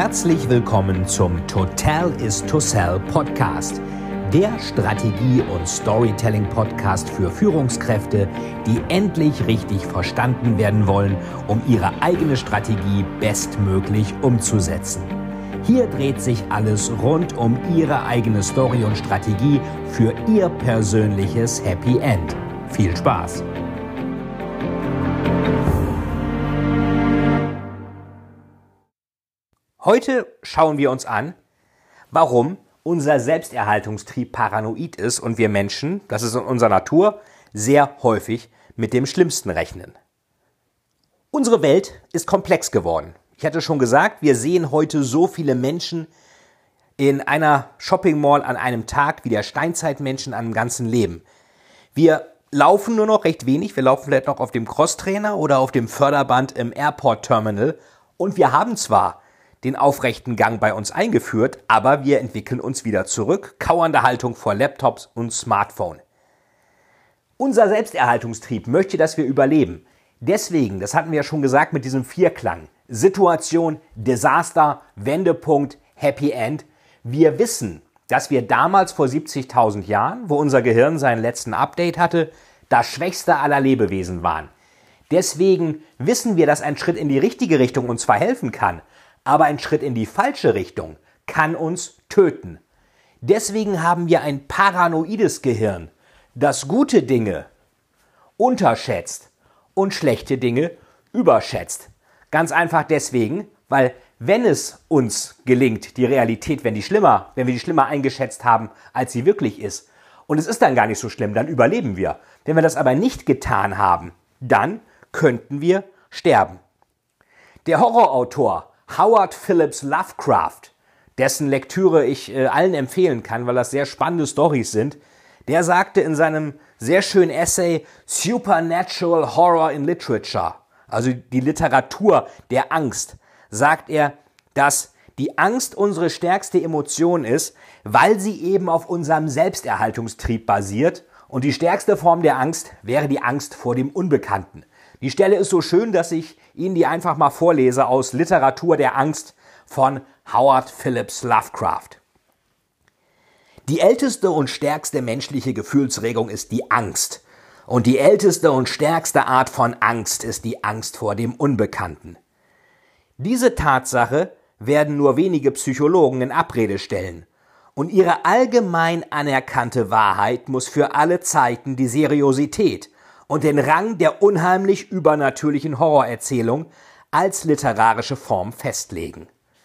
Herzlich willkommen zum Total is to Sell Podcast, der Strategie- und Storytelling-Podcast für Führungskräfte, die endlich richtig verstanden werden wollen, um ihre eigene Strategie bestmöglich umzusetzen. Hier dreht sich alles rund um Ihre eigene Story und Strategie für Ihr persönliches Happy End. Viel Spaß! Heute schauen wir uns an, warum unser Selbsterhaltungstrieb paranoid ist und wir Menschen, das ist in unserer Natur, sehr häufig mit dem Schlimmsten rechnen. Unsere Welt ist komplex geworden. Ich hatte schon gesagt, wir sehen heute so viele Menschen in einer Shopping Mall an einem Tag wie der Steinzeitmenschen an einem ganzen Leben. Wir laufen nur noch recht wenig, wir laufen vielleicht noch auf dem Crosstrainer oder auf dem Förderband im Airport Terminal und wir haben zwar den aufrechten Gang bei uns eingeführt, aber wir entwickeln uns wieder zurück, kauernde Haltung vor Laptops und Smartphone. Unser Selbsterhaltungstrieb möchte, dass wir überleben. Deswegen, das hatten wir ja schon gesagt mit diesem Vierklang, Situation, Desaster, Wendepunkt, Happy End. Wir wissen, dass wir damals vor 70.000 Jahren, wo unser Gehirn seinen letzten Update hatte, das schwächste aller Lebewesen waren. Deswegen wissen wir, dass ein Schritt in die richtige Richtung uns zwar helfen kann, aber ein Schritt in die falsche Richtung kann uns töten. Deswegen haben wir ein paranoides Gehirn, das gute Dinge unterschätzt und schlechte Dinge überschätzt. Ganz einfach deswegen, weil wenn es uns gelingt, die Realität, wenn wir die schlimmer eingeschätzt haben, als sie wirklich ist, und es ist dann gar nicht so schlimm, dann überleben wir. Wenn wir das aber nicht getan haben, dann könnten wir sterben. Der Horrorautor Howard Phillips Lovecraft, dessen Lektüre ich allen empfehlen kann, weil das sehr spannende Storys sind, der sagte in seinem sehr schönen Essay Supernatural Horror in Literature, also die Literatur der Angst, sagt er, dass die Angst unsere stärkste Emotion ist, weil sie eben auf unserem Selbsterhaltungstrieb basiert und die stärkste Form der Angst wäre die Angst vor dem Unbekannten. Die Stelle ist so schön, dass ich Ihnen die einfach mal vorlese aus Literatur der Angst von Howard Phillips Lovecraft. Die älteste und stärkste menschliche Gefühlsregung ist die Angst. Und die älteste und stärkste Art von Angst ist die Angst vor dem Unbekannten. Diese Tatsache werden nur wenige Psychologen in Abrede stellen. Und ihre allgemein anerkannte Wahrheit muss für alle Zeiten die Seriosität und den Rang der unheimlich übernatürlichen Horrorerzählung als literarische Form festlegen.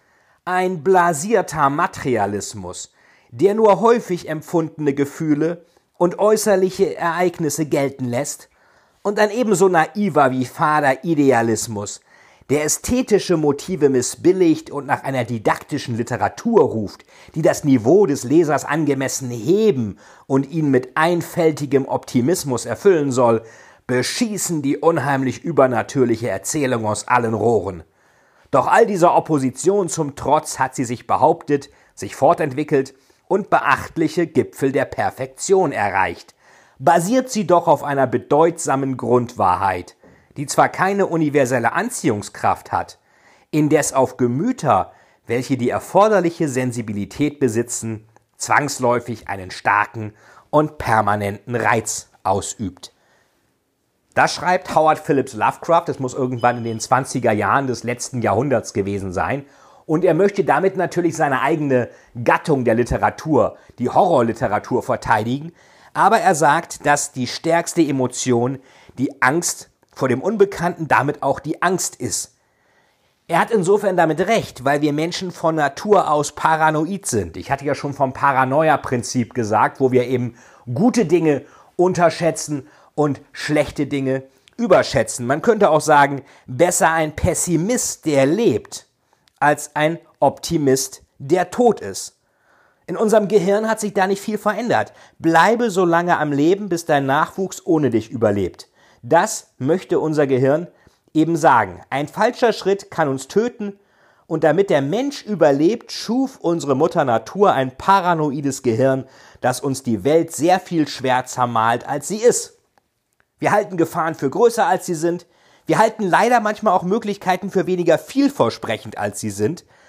Ein blasierter Materialismus, der nur häufig empfundene Gefühle und äußerliche Ereignisse gelten lässt, und ein ebenso naiver wie fader Idealismus, der ästhetische Motive missbilligt und nach einer didaktischen Literatur ruft, die das Niveau des Lesers angemessen heben und ihn mit einfältigem Optimismus erfüllen soll, beschießen die unheimlich übernatürliche Erzählung aus allen Rohren. Doch all dieser Opposition zum Trotz hat sie sich behauptet, sich fortentwickelt und beachtliche Gipfel der Perfektion erreicht. Basiert sie doch auf einer bedeutsamen Grundwahrheit, die zwar keine universelle Anziehungskraft hat, indes auf Gemüter, welche die erforderliche Sensibilität besitzen, zwangsläufig einen starken und permanenten Reiz ausübt. Das schreibt Howard Phillips Lovecraft, das muss irgendwann in den 20er Jahren des letzten Jahrhunderts gewesen sein, und er möchte damit natürlich seine eigene Gattung der Literatur, die Horrorliteratur, verteidigen, aber er sagt, dass die stärkste Emotion die Angst vor dem Unbekannten, damit auch die Angst ist. Er hat insofern damit recht, weil wir Menschen von Natur aus paranoid sind. Ich hatte ja schon vom Paranoia-Prinzip gesagt, wo wir eben gute Dinge unterschätzen und schlechte Dinge überschätzen. Man könnte auch sagen, besser ein Pessimist, der lebt, als ein Optimist, der tot ist. In unserem Gehirn hat sich da nicht viel verändert. Bleibe so lange am Leben, bis dein Nachwuchs ohne dich überlebt. Das möchte unser Gehirn eben sagen. Ein falscher Schritt kann uns töten und damit der Mensch überlebt, schuf unsere Mutter Natur ein paranoides Gehirn, das uns die Welt sehr viel schwärzer malt, als sie ist. Wir halten Gefahren für größer, als sie sind. Wir halten leider manchmal auch Möglichkeiten für weniger vielversprechend, als sie sind.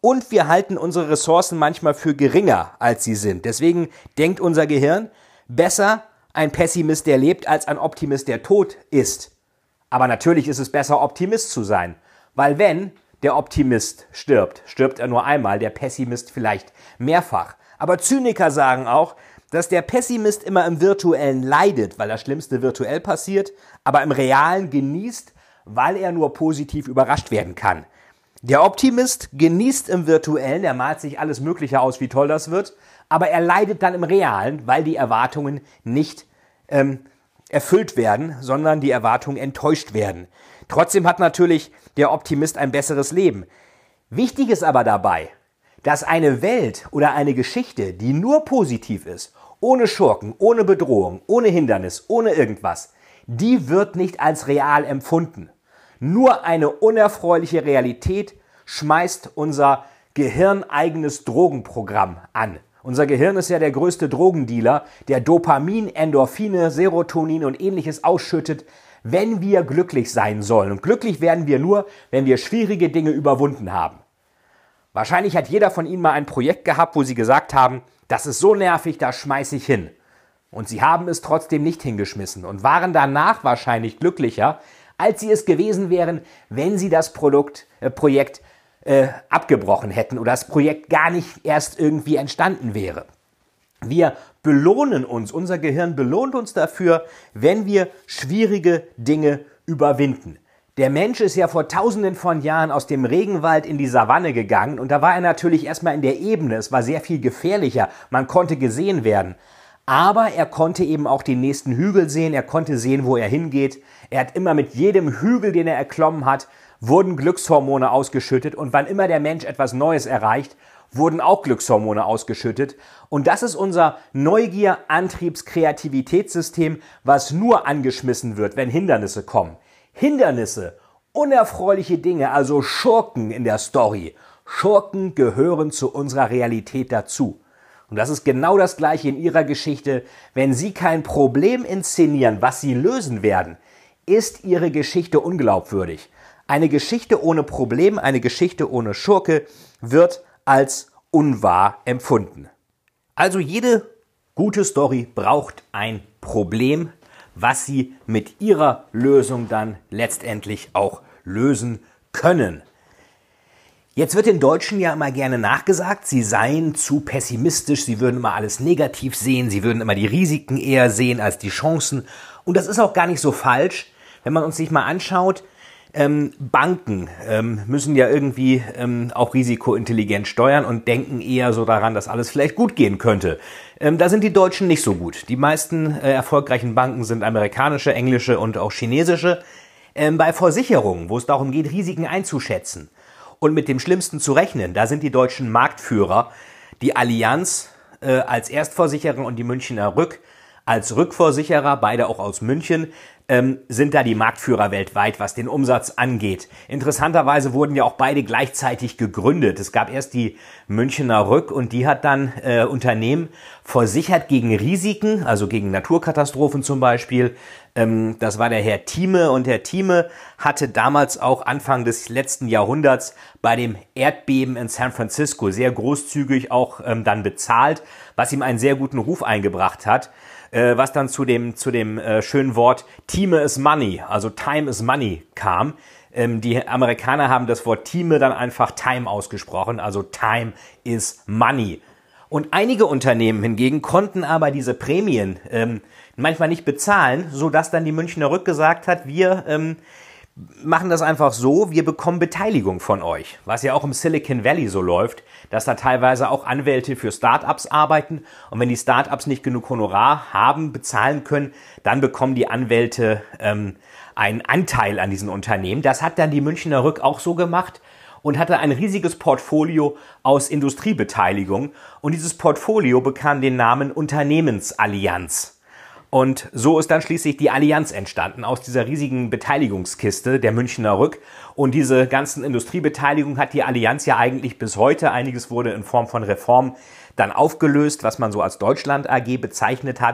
Und wir halten unsere Ressourcen manchmal für geringer, als sie sind. Deswegen denkt unser Gehirn, besser ein Pessimist, der lebt, als ein Optimist, der tot ist. Aber natürlich ist es besser, Optimist zu sein. Weil wenn der Optimist stirbt, stirbt er nur einmal, der Pessimist vielleicht mehrfach. Aber Zyniker sagen auch, dass der Pessimist immer im Virtuellen leidet, weil das Schlimmste virtuell passiert, aber im Realen genießt, weil er nur positiv überrascht werden kann. Der Optimist genießt im Virtuellen, er malt sich alles Mögliche aus, wie toll das wird, aber er leidet dann im Realen, weil die Erwartungen nicht erfüllt werden, sondern die Erwartungen enttäuscht werden. Trotzdem hat natürlich der Optimist ein besseres Leben. Wichtig ist aber dabei, dass eine Welt oder eine Geschichte, die nur positiv ist, ohne Schurken, ohne Bedrohung, ohne Hindernis, ohne irgendwas, die wird nicht als real empfunden. Nur eine unerfreuliche Realität schmeißt unser gehirneigenes Drogenprogramm an. Unser Gehirn ist ja der größte Drogendealer, der Dopamin, Endorphine, Serotonin und ähnliches ausschüttet, wenn wir glücklich sein sollen. Und glücklich werden wir nur, wenn wir schwierige Dinge überwunden haben. Wahrscheinlich hat jeder von Ihnen mal ein Projekt gehabt, wo Sie gesagt haben, das ist so nervig, da schmeiße ich hin. Und Sie haben es trotzdem nicht hingeschmissen und waren danach wahrscheinlich glücklicher, als Sie es gewesen wären, wenn Sie das Projekt abgebrochen hätten oder das Projekt gar nicht erst irgendwie entstanden wäre. Wir belohnen uns, unser Gehirn belohnt uns dafür, wenn wir schwierige Dinge überwinden. Der Mensch ist ja vor tausenden von Jahren aus dem Regenwald in die Savanne gegangen und da war er natürlich erstmal in der Ebene. Es war sehr viel gefährlicher, man konnte gesehen werden. Aber er konnte eben auch den nächsten Hügel sehen, er konnte sehen, wo er hingeht. Er hat immer mit jedem Hügel, den er erklommen hat, wurden Glückshormone ausgeschüttet und wann immer der Mensch etwas Neues erreicht, wurden auch Glückshormone ausgeschüttet. Und das ist unser Neugier-, Antriebs-, Kreativitätssystem, was nur angeschmissen wird, wenn Hindernisse kommen. Hindernisse, unerfreuliche Dinge, also Schurken in der Story. Schurken gehören zu unserer Realität dazu. Und das ist genau das Gleiche in Ihrer Geschichte. Wenn Sie kein Problem inszenieren, was Sie lösen werden, ist Ihre Geschichte unglaubwürdig. Eine Geschichte ohne Problem, eine Geschichte ohne Schurke wird als unwahr empfunden. Also jede gute Story braucht ein Problem, was Sie mit Ihrer Lösung dann letztendlich auch lösen können. Jetzt wird den Deutschen ja immer gerne nachgesagt, sie seien zu pessimistisch, sie würden immer alles negativ sehen, sie würden immer die Risiken eher sehen als die Chancen. Und das ist auch gar nicht so falsch, wenn man uns sich mal anschaut. Banken müssen ja irgendwie auch risikointelligent steuern und denken eher so daran, dass alles vielleicht gut gehen könnte. Da sind die Deutschen nicht so gut. Die meisten erfolgreichen Banken sind amerikanische, englische und auch chinesische. Bei Versicherungen, wo es darum geht, Risiken einzuschätzen und mit dem Schlimmsten zu rechnen, da sind die Deutschen Marktführer. Die Allianz als Erstversicherer und die Münchner Rück als Rückversicherer, beide auch aus München, sind da die Marktführer weltweit, was den Umsatz angeht. Interessanterweise wurden ja auch beide gleichzeitig gegründet. Es gab erst die Münchner Rück und die hat dann Unternehmen versichert gegen Risiken, also gegen Naturkatastrophen zum Beispiel. Das war der Herr Thieme und Herr Thieme hatte damals auch Anfang des letzten Jahrhunderts bei dem Erdbeben in San Francisco sehr großzügig auch dann bezahlt, was ihm einen sehr guten Ruf eingebracht hat. Was dann zu dem schönen Wort Time is Money, also Time is Money kam. Die Amerikaner haben das Wort Time dann einfach Time ausgesprochen, also Time is Money. Und einige Unternehmen hingegen konnten aber diese Prämien manchmal nicht bezahlen, sodass dann die Münchner Rück gesagt hat, wir machen das einfach so, wir bekommen Beteiligung von euch. Was ja auch im Silicon Valley so läuft, dass da teilweise auch Anwälte für Startups arbeiten und wenn die Startups nicht genug Honorar haben, bezahlen können, dann bekommen die Anwälte einen Anteil an diesen Unternehmen. Das hat dann die Münchner Rück auch so gemacht und hatte ein riesiges Portfolio aus Industriebeteiligung und dieses Portfolio bekam den Namen Unternehmensallianz. Und so ist dann schließlich die Allianz entstanden aus dieser riesigen Beteiligungskiste der Münchner Rück. Und diese ganzen Industriebeteiligungen hat die Allianz ja eigentlich bis heute. Einiges wurde in Form von Reform dann aufgelöst, was man so als Deutschland AG bezeichnet hat.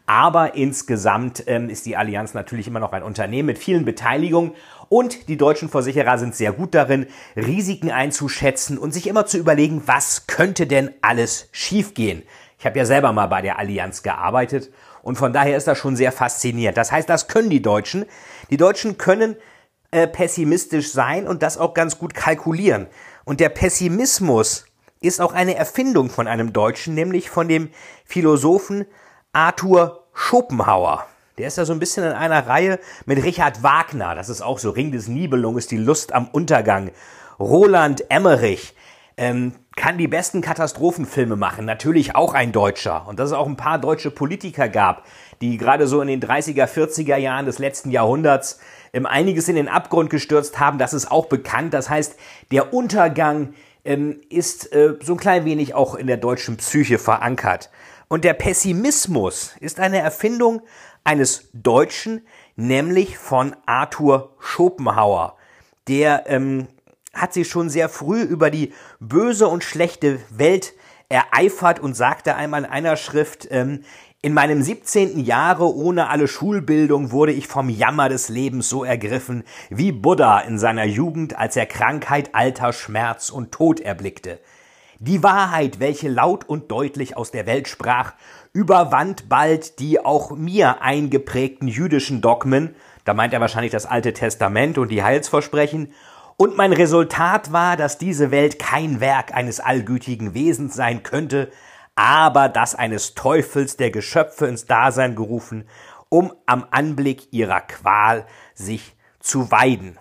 Aber insgesamt ist die Allianz natürlich immer noch ein Unternehmen mit vielen Beteiligungen und die deutschen Versicherer sind sehr gut darin, Risiken einzuschätzen und sich immer zu überlegen, was könnte denn alles schiefgehen. Ich habe ja selber mal bei der Allianz gearbeitet und von daher ist das schon sehr faszinierend. Das heißt, das können die Deutschen. Die Deutschen können pessimistisch sein und das auch ganz gut kalkulieren. Und der Pessimismus ist auch eine Erfindung von einem Deutschen, nämlich von dem Philosophen Arthur Schopenhauer. Der ist da so ein bisschen in einer Reihe mit Richard Wagner. Das ist auch so Ring des Nibelungens, die Lust am Untergang. Roland Emmerich kann die besten Katastrophenfilme machen. Natürlich auch ein Deutscher. Und dass es auch ein paar deutsche Politiker gab, die gerade so in den 30er, 40er Jahren des letzten Jahrhunderts einiges in den Abgrund gestürzt haben, das ist auch bekannt. Das heißt, der Untergang ist so ein klein wenig auch in der deutschen Psyche verankert. Und der Pessimismus ist eine Erfindung eines Deutschen, nämlich von Arthur Schopenhauer. Der hat sich schon sehr früh über die böse und schlechte Welt ereifert und sagte einmal in einer Schrift, in meinem 17. Jahre ohne alle Schulbildung wurde ich vom Jammer des Lebens so ergriffen, wie Buddha in seiner Jugend, als er Krankheit, Alter, Schmerz und Tod erblickte. Die Wahrheit, welche laut und deutlich aus der Welt sprach, überwand bald die auch mir eingeprägten jüdischen Dogmen, da meint er wahrscheinlich das Alte Testament und die Heilsversprechen, und mein Resultat war, dass diese Welt kein Werk eines allgütigen Wesens sein könnte, aber das eines Teufels, der Geschöpfe ins Dasein gerufen, um am Anblick ihrer Qual sich zu weiden.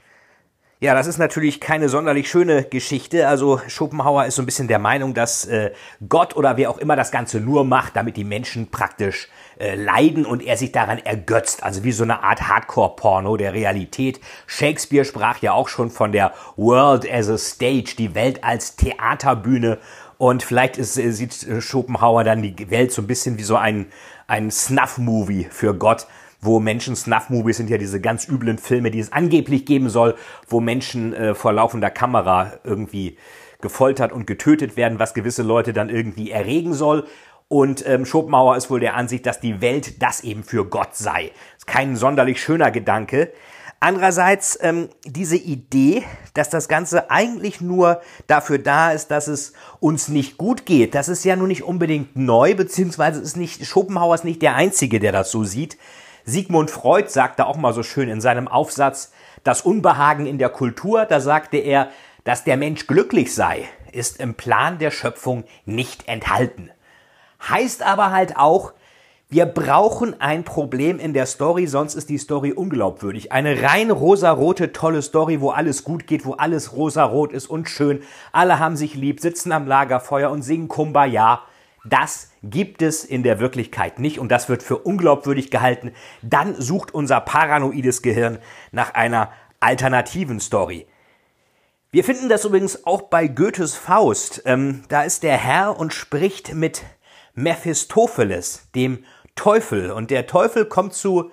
Ja, das ist natürlich keine sonderlich schöne Geschichte. Also Schopenhauer ist so ein bisschen der Meinung, dass Gott oder wer auch immer das Ganze nur macht, damit die Menschen praktisch leiden und er sich daran ergötzt. Also wie so eine Art Hardcore-Porno der Realität. Shakespeare sprach ja auch schon von der World as a Stage, die Welt als Theaterbühne. Und vielleicht sieht Schopenhauer dann die Welt so ein bisschen wie so ein Snuff-Movie für Gott, wo Menschen, Snuff-Movies sind ja diese ganz üblen Filme, die es angeblich geben soll, wo Menschen vor laufender Kamera irgendwie gefoltert und getötet werden, was gewisse Leute dann irgendwie erregen soll. Und Schopenhauer ist wohl der Ansicht, dass die Welt das eben für Gott sei. Ist kein sonderlich schöner Gedanke. Andererseits diese Idee, dass das Ganze eigentlich nur dafür da ist, dass es uns nicht gut geht, das ist ja nun nicht unbedingt neu, beziehungsweise Schopenhauer ist nicht der Einzige, der das so sieht. Sigmund Freud sagte auch mal so schön in seinem Aufsatz Das Unbehagen in der Kultur, da sagte er, dass der Mensch glücklich sei, ist im Plan der Schöpfung nicht enthalten. Heißt aber halt auch, wir brauchen ein Problem in der Story, sonst ist die Story unglaubwürdig. Eine rein rosarote, tolle Story, wo alles gut geht, wo alles rosarot ist und schön. Alle haben sich lieb, sitzen am Lagerfeuer und singen Kumbaya. Das gibt es in der Wirklichkeit nicht und das wird für unglaubwürdig gehalten. Dann sucht unser paranoides Gehirn nach einer alternativen Story. Wir finden das übrigens auch bei Goethes Faust. Da ist der Herr und spricht mit Mephistopheles, dem Teufel. Und der Teufel kommt zum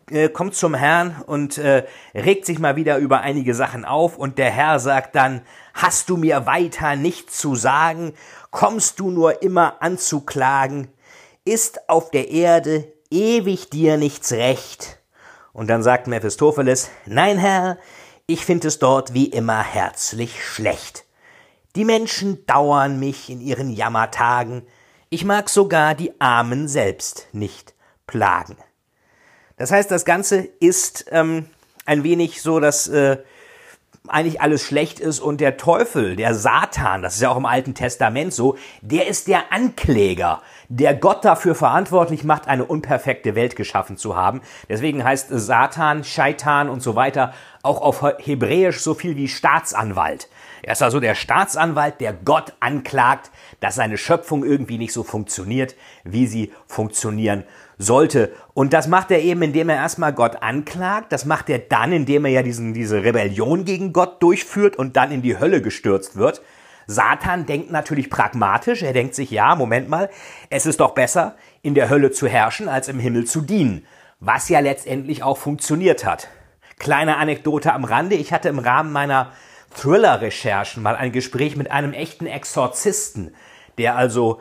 Herrn und regt sich mal wieder über einige Sachen auf. Und der Herr sagt dann, hast du mir weiter nichts zu sagen? Kommst du nur immer anzuklagen? Ist auf der Erde ewig dir nichts recht? Und dann sagt Mephistopheles, nein Herr, ich find es dort wie immer herzlich schlecht. Die Menschen dauern mich in ihren Jammertagen, ich mag sogar die Armen selbst nicht plagen. Das heißt, das Ganze ist ein wenig so, dass eigentlich alles schlecht ist und der Teufel, der Satan, das ist ja auch im Alten Testament so, der ist der Ankläger, der Gott dafür verantwortlich macht, eine unperfekte Welt geschaffen zu haben. Deswegen heißt Satan, Scheitan und so weiter auch auf Hebräisch so viel wie Staatsanwalt. Er ist also der Staatsanwalt, der Gott anklagt, dass seine Schöpfung irgendwie nicht so funktioniert, wie sie funktionieren sollte. Und das macht er eben, indem er erstmal Gott anklagt. Das macht er dann, indem er ja diese Rebellion gegen Gott durchführt und dann in die Hölle gestürzt wird. Satan denkt natürlich pragmatisch. Er denkt sich, ja, Moment mal, es ist doch besser, in der Hölle zu herrschen, als im Himmel zu dienen. Was ja letztendlich auch funktioniert hat. Kleine Anekdote am Rande. Ich hatte im Rahmen meiner Thriller-Recherchen mal ein Gespräch mit einem echten Exorzisten, der also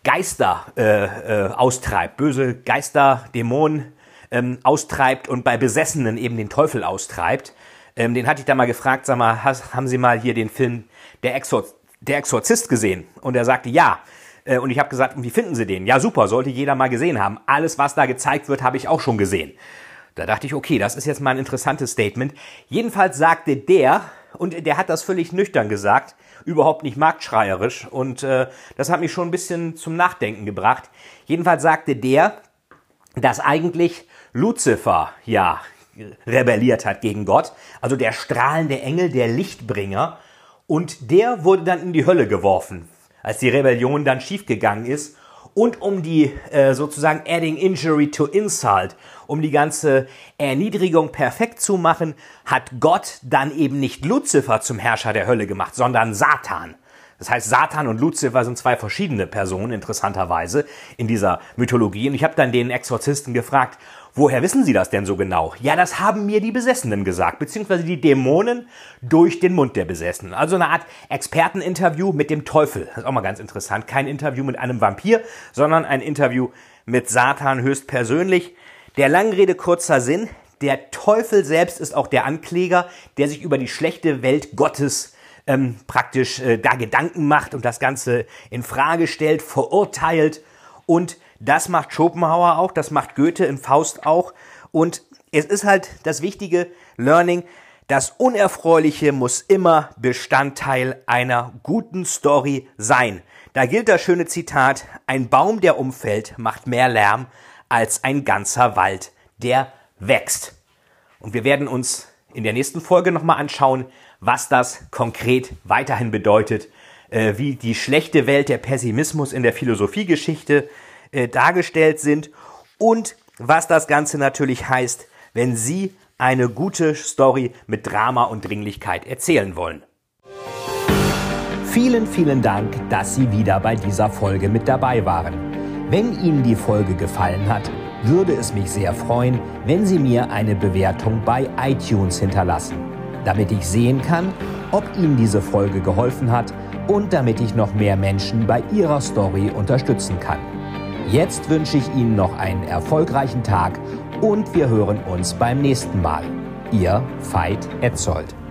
Geister austreibt, böse Geister, Dämonen austreibt und bei Besessenen eben den Teufel austreibt. Den hatte ich da mal gefragt, sag mal, haben Sie mal hier den Film Der Exorzist gesehen? Und er sagte, ja. Und ich habe gesagt, wie finden Sie den? Ja, super, sollte jeder mal gesehen haben. Alles, was da gezeigt wird, habe ich auch schon gesehen. Da dachte ich, okay, das ist jetzt mal ein interessantes Statement. Jedenfalls sagte der, und der hat das völlig nüchtern gesagt, überhaupt nicht marktschreierisch, und das hat mich schon ein bisschen zum Nachdenken gebracht. Jedenfalls sagte der, dass eigentlich Luzifer, ja, rebelliert hat gegen Gott, also der strahlende Engel, der Lichtbringer, und der wurde dann in die Hölle geworfen, als die Rebellion dann schiefgegangen ist. Und um die sozusagen adding injury to insult, um die ganze Erniedrigung perfekt zu machen, hat Gott dann eben nicht Luzifer zum Herrscher der Hölle gemacht, sondern Satan. Das heißt, Satan und Luzifer sind zwei verschiedene Personen, interessanterweise, in dieser Mythologie. Und ich habe dann den Exorzisten gefragt, woher wissen Sie das denn so genau? Ja, das haben mir die Besessenen gesagt, beziehungsweise die Dämonen durch den Mund der Besessenen. Also eine Art Experteninterview mit dem Teufel. Das ist auch mal ganz interessant. Kein Interview mit einem Vampir, sondern ein Interview mit Satan höchstpersönlich. Der langen Rede kurzer Sinn. Der Teufel selbst ist auch der Ankläger, der sich über die schlechte Welt Gottes praktisch da Gedanken macht und das Ganze in Frage stellt, verurteilt. Und das macht Schopenhauer auch, das macht Goethe in Faust auch. Und es ist halt das wichtige Learning, das Unerfreuliche muss immer Bestandteil einer guten Story sein. Da gilt das schöne Zitat, ein Baum, der umfällt, macht mehr Lärm als ein ganzer Wald, der wächst. Und wir werden uns in der nächsten Folge nochmal anschauen, was das konkret weiterhin bedeutet, wie die schlechte Welt, der Pessimismus in der Philosophiegeschichte dargestellt sind und was das Ganze natürlich heißt, wenn Sie eine gute Story mit Drama und Dringlichkeit erzählen wollen. Vielen, vielen Dank, dass Sie wieder bei dieser Folge mit dabei waren. Wenn Ihnen die Folge gefallen hat, würde es mich sehr freuen, wenn Sie mir eine Bewertung bei iTunes hinterlassen, damit ich sehen kann, ob Ihnen diese Folge geholfen hat und damit ich noch mehr Menschen bei ihrer Story unterstützen kann. Jetzt wünsche ich Ihnen noch einen erfolgreichen Tag und wir hören uns beim nächsten Mal. Ihr Veit Etzold.